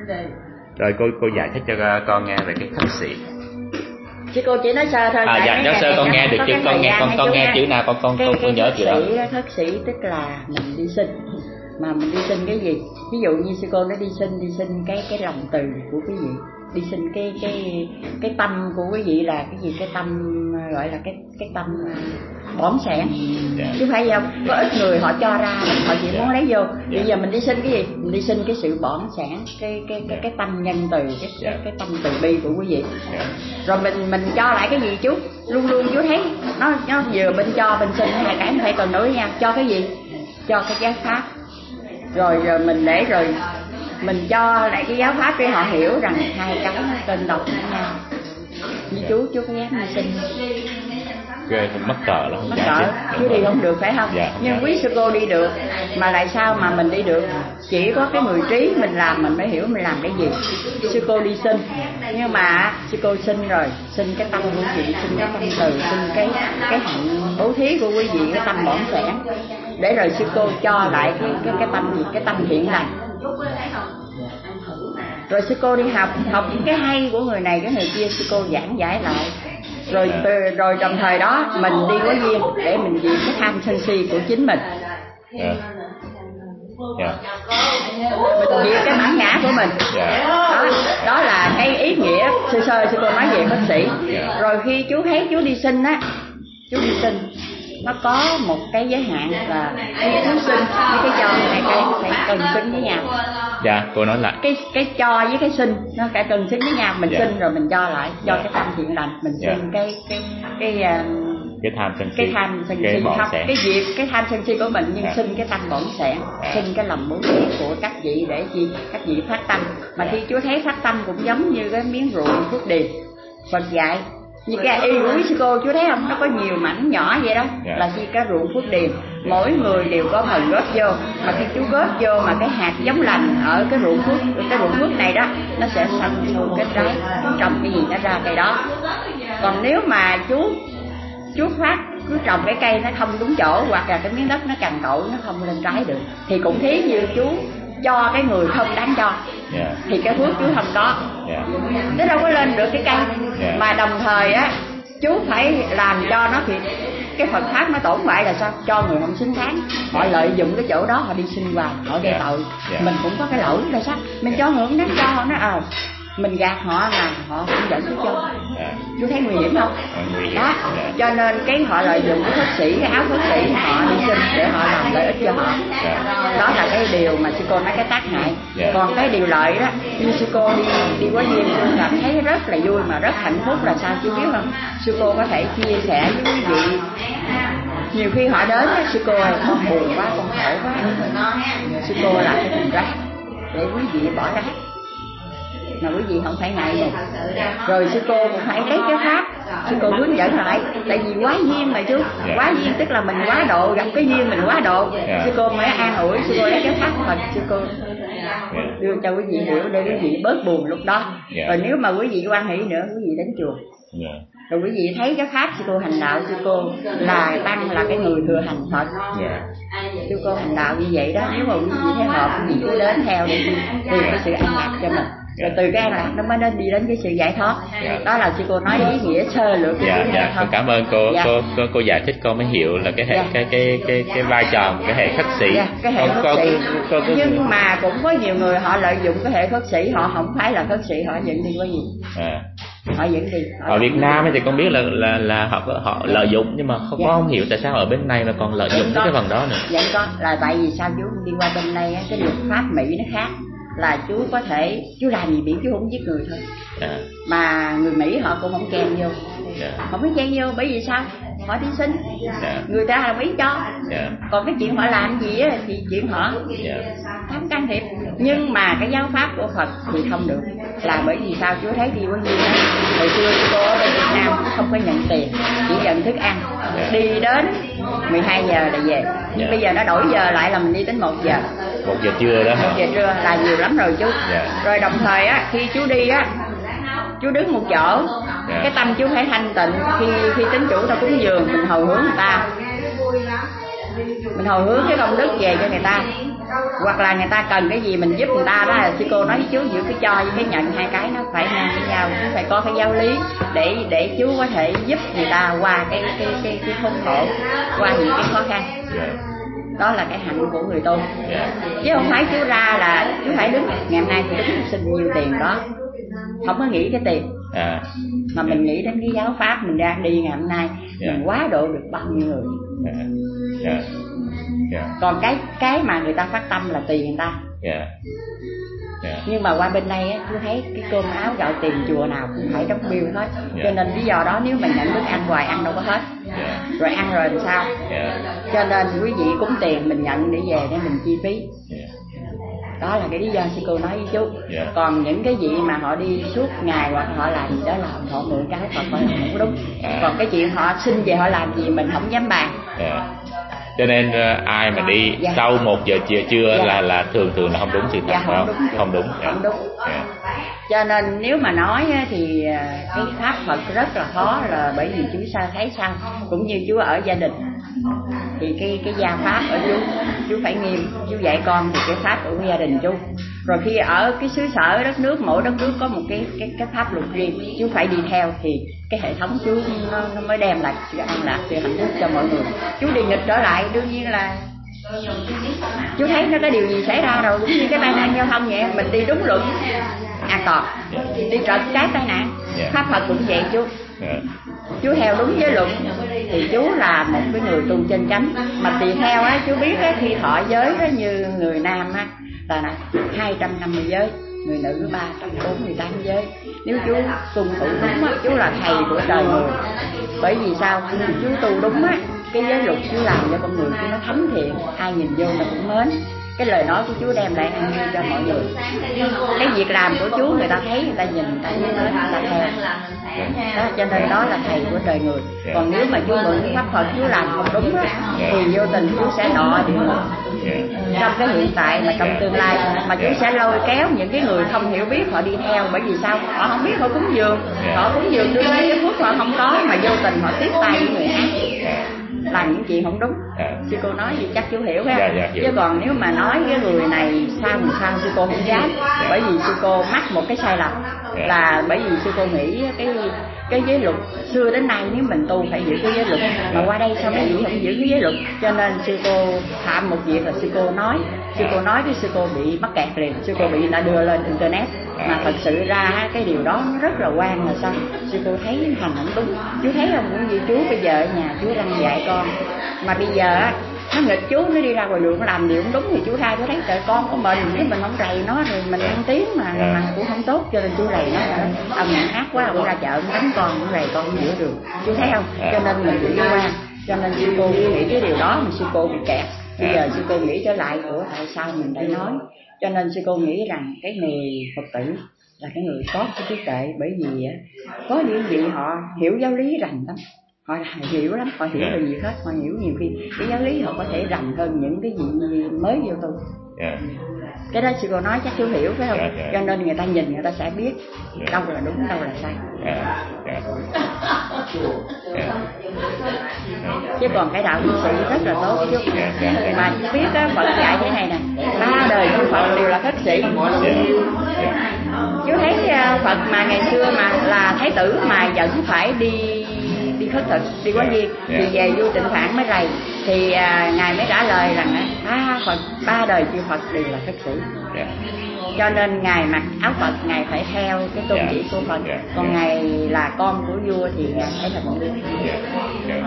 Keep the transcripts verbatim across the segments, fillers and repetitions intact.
Rồi cô cô giải thích cho con nghe về cái khất sĩ. Chứ cô chỉ nói sơ thôi. À dạ, nói sơ con nghe được chứ, con nghe con con nghe chữ nào con con con, con nhớ chữ đó. Khất sĩ tức là mình đi sinh, mà mình đi sinh cái gì? Ví dụ như sư cô nó đi sinh đi sinh cái cái lòng từ của quý vị, đi sinh cái cái cái tâm của quý vị là cái gì? Cái tâm gọi là cái cái tâm bỏng sẻn, yeah. Chứ phải không? Có ít người họ cho ra, họ chỉ yeah. muốn lấy vô. Yeah. Bây giờ mình đi sinh cái gì? Mình đi sinh cái sự bỏng sẻn, cái cái cái cái tâm nhân từ, cái cái, cái tâm từ bi của quý vị. Yeah. Rồi mình mình cho lại cái gì chú? Luôn luôn chú thấy nó nó vừa bên cho bên sinh hai cái phải cần đối với nhau. Cho cái gì? Cho cái giáo pháp. Rồi rồi mình để rồi mình cho lại cái giáo pháp để họ hiểu rằng hai cái nó tên độc với nhau. Như chú chú có dám đi sinh ghê, mất cỡ lắm, mất cỡ chứ đi không được phải không? Dạ, nhưng dạ. quý sư cô đi được, mà lại sao mà mình đi được? Chỉ có cái người trí mình làm mình mới hiểu mình làm cái gì. Sư cô đi sinh, nhưng mà sư cô sinh rồi sinh cái tâm của chị, sinh cái tâm từ, sinh cái cái hạnh bố thí của quý vị, cái tâm bổn sẻn, để rồi sư cô cho lại cái cái cái tâm gì, cái tâm thiện lành. Rồi sư cô đi học học những cái hay của người này cái người kia, sư cô giảng giải lại. Rồi rồi đồng thời đó mình đi có duyên để mình diệt cái tham sân si của chính mình. Yeah. Yeah. Mình diệt cái bản ngã của mình. Yeah. Đó, đó là cái ý nghĩa sơ sơ sư cô nói về bác sĩ. Yeah. Rồi khi chú thấy chú đi sinh á, chú đi sinh nó có một cái giới hạn là khi chú sinh với cái cho hai cái phải cần xứng với nhau. Dạ, cô nói lại. Cái cái cho với cái sinh nó phải cần xứng với nhau, mình dạ. sinh rồi mình cho lại, cho dạ. cái tâm thiện lành, mình dạ. sinh cái cái cái cái, cái tham sân si, cái tham sân si không, cái diệt cái tham sân si của mình, nhưng dạ. sinh cái tâm bổn sẻn, dạ. sinh cái lòng bố thí của các vị để chi các vị phát tâm. Mà dạ. khi Chúa thấy phát tâm cũng giống như cái miếng ruộng phước điền, Phật dạy. Như cái y của quý sư cô chú thấy không, nó có nhiều mảnh nhỏ vậy đó, yeah. là chi cái ruộng phước điền, mỗi người đều có phần góp vô, mà khi chú góp vô mà cái hạt giống lành ở cái ruộng phước, cái ruộng phước này đó, nó sẽ xanh sâu kết trái, trồng cái gì nó ra cây đó. Còn nếu mà chú chú phát cứ trồng cái cây nó không đúng chỗ, hoặc là cái miếng đất nó cằn cỗi, nó không lên trái được, thì cũng thí như chú cho cái người không đáng cho, yeah. thì cái phước chú không có, yeah. nó đâu có lên được cái cây, yeah. mà đồng thời á chú phải làm cho nó thì cái Phật pháp nó tổn bại là sao? Cho người không xứng đáng, họ lợi dụng cái chỗ đó họ đi sinh hoạt, họ gây yeah. tội, yeah. mình cũng có cái lỗi là sao? Mình cho người không đáng cho họ, nó ờ à, mình gạt họ là họ không dẫn chú cho, yeah. chú thấy nguy hiểm không? Yeah. Đó, yeah. cho nên cái họ lợi dụng cái khất sĩ, cái áo khất sĩ họ đi sinh để họ làm lợi ích cho họ, yeah. đó là cái điều mà sư cô nói cái tác hại, yeah. còn cái điều lợi đó, như sư cô đi đi quá duyên, sư cảm thấy rất là vui mà rất hạnh phúc là sao chú biết không? Sư cô có thể chia sẻ với quý vị. Nhiều khi họ đến đó, sư cô ơi con buồn quá, con khổ quá, sư cô là cái thùng rác để quý vị bỏ rác, mà quý vị không phải ngại ngùng. Rồi sư cô cũng phải lấy cái pháp, sư cô hướng dẫn lại, tại vì quá duyên mà chú, yeah. quá duyên tức là mình quá độ, gặp cái duyên mình quá độ, yeah. sư cô mới an ủi, sư cô lấy cái pháp Phật, sư cô yeah. đưa cho quý vị hiểu để quý vị bớt buồn lúc đó. Yeah. Rồi nếu mà quý vị quan hỷ nữa, quý vị đến chùa. Yeah. Rồi quý vị thấy cái pháp sư cô hành đạo, sư cô là tăng là cái người thừa hành Phật, yeah. sư cô hành đạo như vậy đó. Nếu mà quý vị thấy hợp, quý vị cứ đến theo để tìm cái sự an lạc cho mình. Rồi từ cái an lạc nó mới đến đi đến cái sự giải thoát. Dạ. Đó là sư cô nói ý nghĩa sơ lược cái dạ, dạ. Con cảm ơn cô, dạ. cô cô cô giải thích con mới hiểu là cái hệ dạ. cái cái cái cái vai trò của cái hệ khất sĩ. Dạ, cái hệ con, khất sĩ. Con, con, con, nhưng mà cũng có nhiều người họ lợi dụng cái hệ khất sĩ, họ không phải là khất sĩ, họ dẫn đi có gì. À. Họ dẫn đi. Họ ở Việt Nam thì con biết là là là họ họ lợi dụng, nhưng mà không dạ. có không hiểu tại sao ở bên này mà còn lợi dụng cái phần đó nữa. Dạ có, là tại vì sao chú đi qua bên đây cái luật pháp Mỹ nó khác. Là chú có thể, chú làm gì miễn chú không giết người thôi, yeah. mà người Mỹ họ cũng không chen vô, yeah. không có chen vô bởi vì sao? Họ đi sinh, yeah. người ta là Mỹ cho, yeah. còn cái chuyện họ làm gì á thì chuyện họ yeah. không can thiệp. Nhưng mà cái giáo pháp của Phật thì không được, là bởi vì sao? Chú thấy đi có gì đó, hồi xưa cô ở bên Việt Nam không có nhận tiền, chỉ nhận thức ăn, yeah. đi đến mười hai giờ là về. Nhưng yeah. bây giờ nó đổi giờ lại là mình đi đến một giờ. Một giờ trưa đó hả? Một giờ trưa là nhiều lắm rồi chú. Yeah. Rồi đồng thời á, khi chú đi á, chú đứng một chỗ, yeah. cái tâm chú phải thanh tịnh. Khi khi tín chủ ta cúng dường, mình hồi hướng người ta, mình hồi hướng cái công đức về cho người ta. hoặc là người ta cần cái gì mình giúp người ta đó, là sư cô nói với chú giữa cái cho với cái nhận hai cái nó phải ngang với nhau, chú phải có cái giáo lý để để chú có thể giúp người ta qua cái cái cái cái khốn khổ, qua những cái khó khăn. Đó là cái hạnh của người tu, chứ không phải chú ra là chú phải đứng ngày hôm nay tôi đứng xin nhiều tiền đó, không có nghĩ cái tiền à. Mà mình nghĩ đến cái giáo pháp mình ra đi ngày hôm nay yeah. Mình quá độ được bao nhiêu người yeah. Yeah. Yeah. Còn cái cái mà người ta phát tâm là tùy người ta yeah. Yeah. Nhưng mà qua bên đây á, chú thấy cái cơm áo gạo tiền chùa nào cũng phải đóng bill hết yeah. Cho nên lý do đó nếu mình nhận thức ăn hoài ăn đâu có hết yeah. Rồi ăn rồi làm sao yeah. Cho nên quý vị cúng tiền mình nhận để về để mình chi phí yeah. Đó là cái lý do sư cô nói với chú yeah. Còn những cái vị mà họ đi suốt ngày hoặc họ làm gì đó là họ mượn cái Phật họ làm không có đúng yeah. Còn cái chuyện họ xin về họ làm gì mình không dám bàn yeah. Cho nên uh, ai mà đi dạ. Sau một giờ chiều trưa dạ. là là thường thường là không đúng sự thật dạ, không, không đúng, không đúng, dạ. Không đúng. Dạ. Cho nên nếu mà nói thì cái pháp Phật rất là khó, là bởi vì chú sao thấy sao, cũng như chú ở gia đình thì cái cái gia pháp ở chú chú phải nghiêm, chú dạy con thì cái pháp của gia đình chú. Rồi khi ở cái xứ sở đất nước, mỗi đất nước có một cái cái cái pháp luật riêng, chú phải đi theo thì cái hệ thống chú nó, nó mới đem lại sự an lạc, sự hạnh phúc cho mọi người. Chú đi nghịch trở lại đương nhiên là chú thấy nó có điều gì xảy ra rồi, cũng như cái tai nạn giao thông vậy, mình đi đúng luật an toàn, đi trật cái tai nạn. Pháp Phật cũng vậy chú, chú theo đúng giới luật thì chú là một cái người tu chân chánh. Mà tùy theo á, chú biết á, khi thọ giới đó, như người nam á là hai trăm năm mươi giới, người nữ ba trăm bốn mươi tám giới. Nếu chú tuân thủ đúng á, chú là thầy của trời người. Bởi vì sao? Chú tu đúng á, cái giới luật chú làm cho con người khi nó thánh thiện, ai nhìn vô nó cũng mến. Cái lời nói của chú đem lại an vui cho mọi người. Cái việc làm của chú người ta thấy, người ta nhìn, người ta nhớ đến, người ta theo. Đó, cho nên đó là thầy của đời người. Còn nếu mà chú mượn pháp Phật chú làm không đúng á, thì vô tình chú sẽ đọa địa ngục trong cái hiện tại mà trong tương lai, mà chú sẽ lôi kéo những cái người không hiểu biết họ đi theo. Bởi vì sao? Họ không biết họ cúng dường, họ cúng dường đương nhiên cái phước họ không có, mà vô tình họ tiếp tay với người ác, làm những chuyện không đúng. À. Sư cô nói gì chắc chú hiểu ha. Dạ, dạ, chứ còn nếu mà nói cái người này sao làm sao sư cô không dám. Dạ. Bởi vì sư cô mắc một cái sai lầm, dạ. Là bởi vì sư cô nghĩ cái cái giới luật xưa đến nay nếu mình tu phải giữ cái giới luật, mà qua đây sao mấy vị không giữ cái giới luật, cho nên sư cô phạm một việc là sư cô nói, sư cô nói cái sư cô bị mắc kẹt liền, sư cô bị đã đưa lên internet. Mà thật sự ra cái điều đó nó rất là quan là sao? Sư cô thấy hành không đúng. Chú thấy không, cũng như chú bây giờ ở nhà chú đang dạy con, mà bây giờ á nó nghịch chú, nó đi ra ngoài đường nó làm điều không đúng thì chú tha, chú thấy trời con của mình, chứ mình không rầy nó rồi mình ăn tiếng mà mà cũng không tốt, cho nên chú rầy nó. Ông nhận ác quá, ông ra chợ ông đánh con, ông rầy con giữa đường, chú thấy không? Cho nên mình bị quan, cho nên sư cô nghĩ cái điều đó mà sư cô bị kẹt. Bây giờ sư cô nghĩ trở lại của tại sao mình đã nói. Cho nên sư cô nghĩ rằng cái người Phật tử là cái người có cái trí tuệ, bởi vì có những vị họ hiểu giáo lý rành lắm, họ hiểu lắm, họ hiểu được gì hết, họ hiểu nhiều khi cái giáo lý họ có thể rành hơn những cái vị mới vô tu. Yeah. Cái đó sư cô nói chắc chú hiểu phải không? Yeah, yeah. Cho nên người ta nhìn người ta sẽ biết yeah. đâu là đúng, đâu là sai. Yeah. Yeah. Yeah. Chứ còn cái đạo cư sĩ rất là tốt chứ. Yeah, yeah. Mà biết á, Phật dạy thế này nè, ba đời chư Phật đều là khất sĩ. Yeah. Yeah. Chú thấy Phật mà ngày xưa mà là thái tử mà vẫn phải đi đi khất thực, đi quá viên, yeah. Thì về vua Tịnh Phạn mới rầy, thì à, ngài mới trả lời rằng à, Phật ba đời chư Phật đều là khất sĩ. Yeah. Cho nên ngài mặc áo Phật, ngài phải theo cái tôn chỉ của Phật. Yeah. Còn yeah. ngài là con của vua thì ngài phải là con vua. Yeah. Yeah.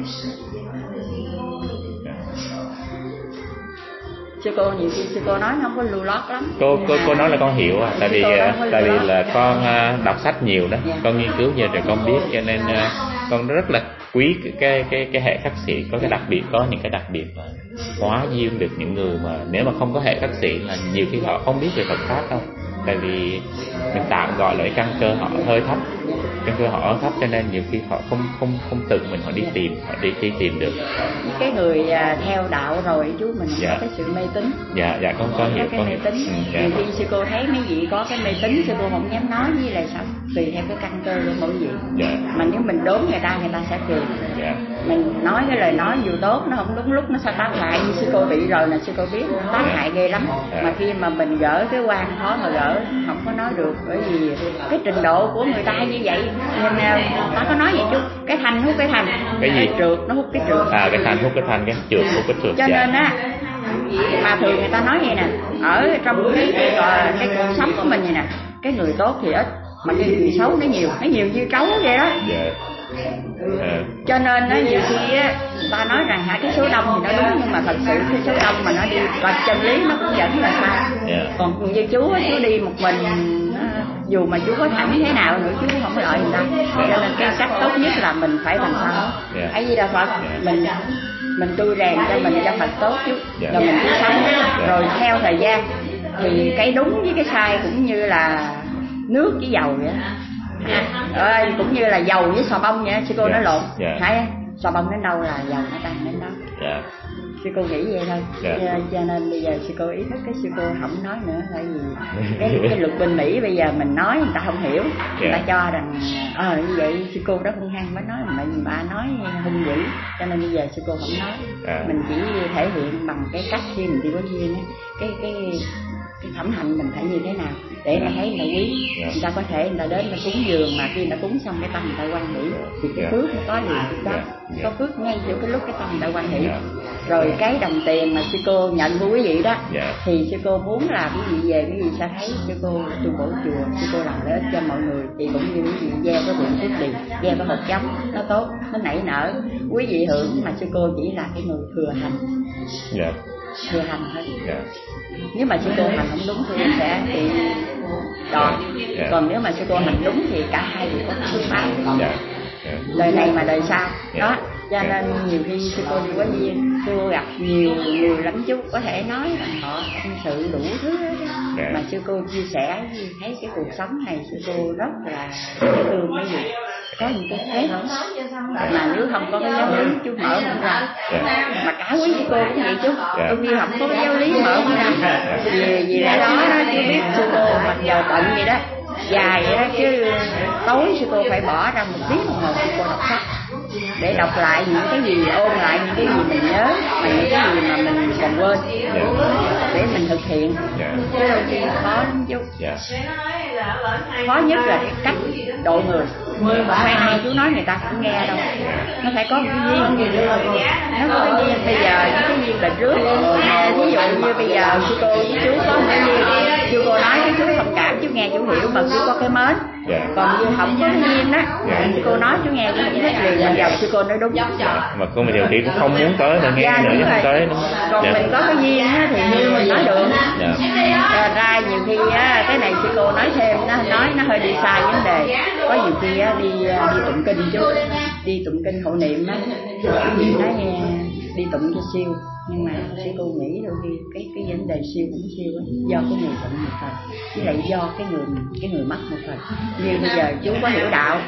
Sư cô nhiều khi sư cô nói không có lưu lót lắm. Cô cô, cô nói là con hiểu à, tại vì tại vì là con đọc sách nhiều đó, yeah. Con nghiên cứu nhiều rồi con biết, cho nên con rất là quý cái cái cái hệ khắc sĩ, có cái đặc biệt, có những cái đặc biệt mà hóa duyên được những người mà nếu mà không có hệ khắc sĩ là nhiều khi họ không biết về Phật pháp đâu, tại vì mình tạm gọi là cái căn cơ họ hơi thấp, căn cơ họ ở thấp cho nên nhiều khi họ không không không tự mình họ đi tìm, họ đi đi tìm được. Cái người à, theo đạo rồi chú mình dạ. có cái sự mê tín. Dạ dạ con con hiểu cái con mê hiểu. tín. Ừ, dạ. Nhiều khi sư cô thấy mấy vị có cái mê tín, sư cô không dám nói với lại sao? Tùy theo cái căn cơ của mỗi vị. Dạ. Mà nếu mình đốn người ta, người ta sẽ cười. Dạ. Mình nói cái lời nói dù tốt nó không đúng lúc nó sẽ tác hại, như sư cô bị rồi là sư cô biết nó tác hại ghê lắm. Dạ. Mà khi mà mình gỡ cái quan khó mà gỡ, không có nói được, bởi vì cái trình độ của người ta như vậy. Nên ta có nói vậy chú, cái thanh hút cái thanh, cái gì? Cái trượt nó hút cái trượt. À cái thanh hút cái thanh, cái trượt hút cái trượt. Cho nên á, mà thường người ta nói vậy nè, ở trong cái cái, cái, cái cuộc sống của mình vậy nè, cái người tốt thì ít, mà cái người xấu nó nhiều, nó nhiều như trấu vậy đó. Yeah. À. Cho nên á, nhiều khi á, ta nói rằng hả cái số đông thì nó đúng, nhưng mà thật sự cái số đông mà nó đi và chân lý nó cũng vẫn là sai. Yeah. Còn như chú á, chú đi một mình, dù mà chú có thẳng thế nào nữa chú cũng không có lợi người ta. Yeah. Cho nên cái cách tốt nhất là mình phải làm sao yeah. ấy gì là Phật, yeah. mình mình tươi rèn cho mình cho Phật tốt chứ, yeah. rồi mình cứ sống, yeah. rồi theo thời gian thì cái đúng với cái sai cũng như là nước với dầu vậy. À, à, cũng như là dầu với xà bông vậy, sư cô yeah. nói lộn, yeah. thấy xà bông đến đâu là dầu nó tan đến đó. Yeah. Sư cô nghĩ vậy thôi. Yeah. Cho, cho nên bây giờ sư cô ý thức cái sư cô không nói nữa, tại vì cái, cái luật bên Mỹ bây giờ mình nói người ta không hiểu, người yeah. ta cho rằng ờ à, như vậy sư cô đó hung hăng mới nói, mà bà nói hung dữ, cho nên bây giờ sư cô không nói. Yeah. Mình chỉ thể hiện bằng cái cách khi mình đi có duyên á, cái cái cái phẩm hạnh mình phải như thế nào để người ta thấy người ta quý. Yeah. Người ta có thể người ta đến người ta cúng dường, mà khi người ta cúng xong cái tâm người ta quan hỷ thì cái yeah. phước nó có liền lúc đó. Yeah. Yeah. Có phước ngay giữa cái lúc cái tâm người ta quan hỷ. Yeah. Rồi cái đồng tiền mà sư cô nhận của quý vị đó, yeah. thì sư cô muốn là quý vị về quý vị sẽ thấy sư cô tu bổ chùa, sư cô làm lợi ích cho mọi người, thì cũng như quý vị gieo cái vườn phước đi, gieo cái hột giống nó tốt, nó nảy nở, quý vị hưởng, mà sư cô chỉ là cái người thừa hành. Yeah. Thừa hành thôi. Yeah. Nếu mà sư cô hành không đúng thì sẽ bị đòn. Yeah. Yeah. Còn nếu mà sư cô hành đúng thì cả hai đều có phước báo. Yeah. Yeah. Đời này mà đời sau. Yeah. Đó. Cho nên nhiều khi sư cô đi quá duyên, sư cô gặp nhiều người lắm chú, có thể nói rằng họ tâm sự đủ thứ đó. Yeah. Mà sư cô chia sẻ thấy cái cuộc sống này sư cô rất là thương mấy người. Có những cái thế mà nếu không có cái giáo lý chú mở không ra. Yeah. Mà cả quý sư cô cũng vậy chú. Yeah. Tôi đi học có cái giáo lý mở không ra. Vì vì lẽ đó đó chú biết sư cô mặc dầu bận vậy đó, dài vậy đó, chứ tối sư cô phải bỏ ra một tiếng đồng hồ sư cô đọc sách để đọc lại những cái gì, ôn lại những cái gì mình nhớ, và những cái gì mà mình còn quên để mình thực hiện. Chứ đôi khi khó lắm chú. Khó nhất là cái cách độ người. Mà hai hai chú nói người ta cũng nghe đâu. Nó phải có một cái duyên. Nó có cái duyên. Bây giờ những cái duyên là trước. Ví dụ như bây giờ sư cô với chú có một cái duyên, sư cô nói với chú thông cảm, chú nghe chú hiểu, mà chú có cái mến. Yeah. Còn như không có cái duyên đó, yeah. sư cô nói chú nghe chú chỉ thích liền, mà giờ sư cô nói đúng. Yeah. Mà cô mình nhiều khi cũng không muốn tới mà nghe yeah, nữa chứ không tới nữa. Còn yeah. mình có cái duyên á thì như mình nói được. Yeah. Rồi ra nhiều khi á, cái này sư cô nói thêm, nó nói nó hơi đi sai vấn đề. Có nhiều khi á đi đi tụng kinh chú, đi tụng kinh hộ niệm á, nói đi tụng cho siêu, nhưng mà sư cô nghĩ đôi khi cái cái vấn đề siêu cũng siêu á, do cái người tụng một phần, với lại do cái người cái người mất một phần. Như bây giờ chú có hiểu đạo,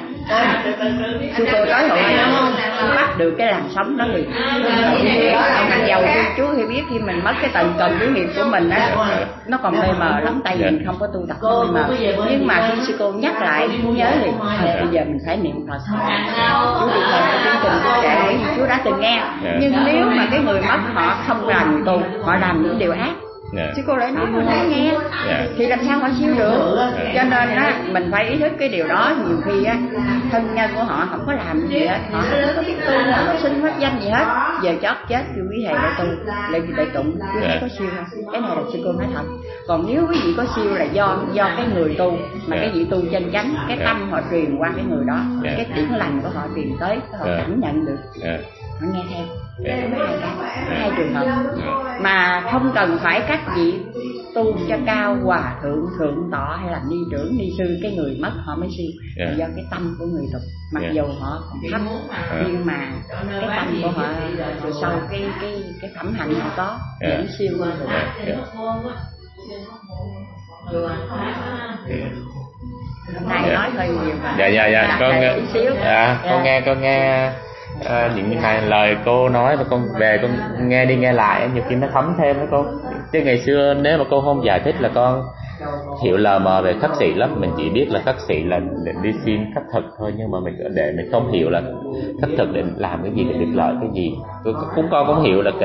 sư cô tới hội chú bắt được cái làn sóng đó liền. Mặc dầu chú thì biết khi mình mất cái tầng cần cái nghiệp của mình á, nó còn mê mờ lắm, tại vì mình không có tu tập mê mờ. Nhưng mà khi sư cô nhắc lại chú nhớ thì bây giờ mình phải niệm Phật. Chú đi theo cái tiếng kinh chú trẻ chú đã từng nghe, nhưng nếu mà cái người mất họ không làm người tu, họ làm những điều ác, yeah. chứ cô lại nói họ nói nghe, yeah. thì làm sao họ siêu được. Yeah. Cho nên á mình phải ý thức cái điều đó. Nhiều khi á thân nhân của họ không có làm gì hết, họ không có biết tu, họ không sinh hết danh gì hết, giờ chót chết thì quý thầy để tu để để tụng, chứ yeah. không có siêu không. Cái này là sư cô nói thật. Còn nếu quý vị có siêu là do do cái người tu, mà yeah. cái vị tu chân chánh, cái yeah. tâm họ truyền qua cái người đó, yeah. cái điểm lành của họ truyền tới, họ yeah. cảm nhận được, yeah. họ nghe theo. Yeah. Mấy hai cái, hai trường hợp mà không cần phải các vị tu cho cao, hòa thượng, thượng tọa hay là ni trưởng, ni sư, cái người mất họ mới siêu. Yeah. Do cái tâm của người tục, mặc yeah. dù họ còn thấp, yeah. nhưng mà cái tâm của họ từ sâu, cái cái cái phẩm hạnh họ có, yeah. vẫn siêu hơn. Yeah. Yeah. Này dạ. Nói hơi nhiều mà. Dạ dạ dạ con nghe, xíu. À, con dạ. nghe con nghe à, những này lời cô nói mà con về con nghe đi nghe lại nhiều khi nó thấm thêm đó cô. Chứ ngày xưa nếu mà cô không giải thích là con hiểu lờ mờ về khất sĩ lắm, mình chỉ biết là khất sĩ là để đi xin khất thực thôi, nhưng mà mình để mình không hiểu là khất thực để làm cái gì, để được lợi cái gì. Cũng con cũng hiểu là